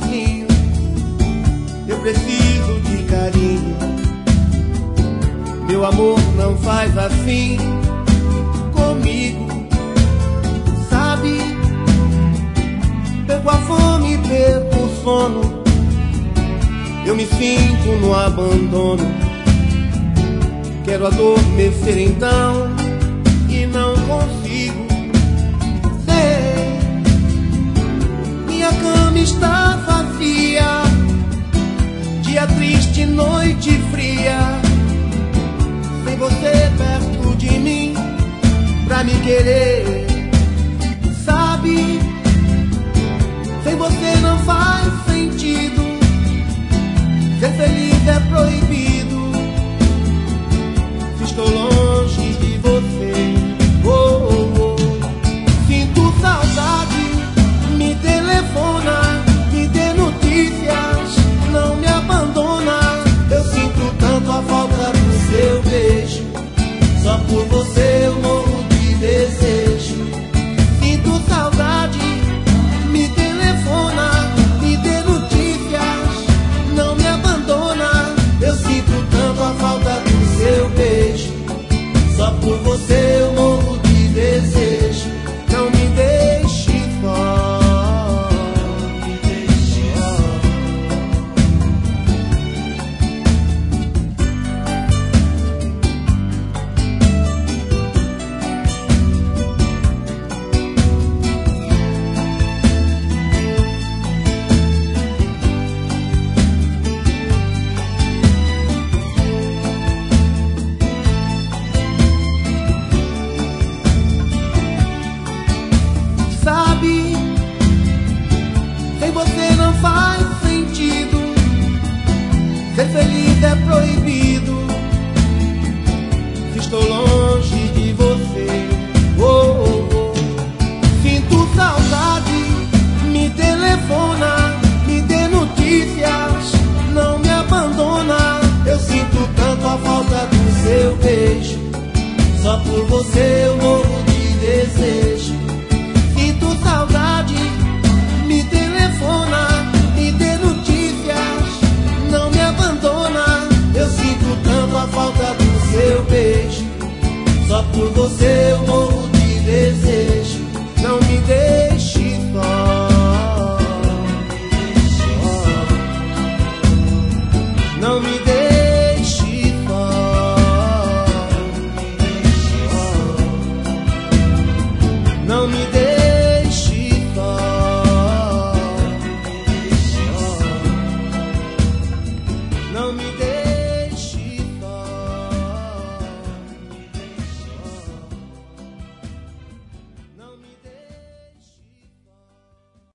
sozinho, eu preciso de carinho. Meu amor, não faz assim comigo, sabe? Perco a fome, perco o sono, eu me sinto no abandono. Quero adormecer então e não consigo. Sei, minha cama está vazia, dia triste, noite fria, sem você perto de mim pra me querer, sabe? Sem você não faz sentido, ser feliz é proibido. Se estou longe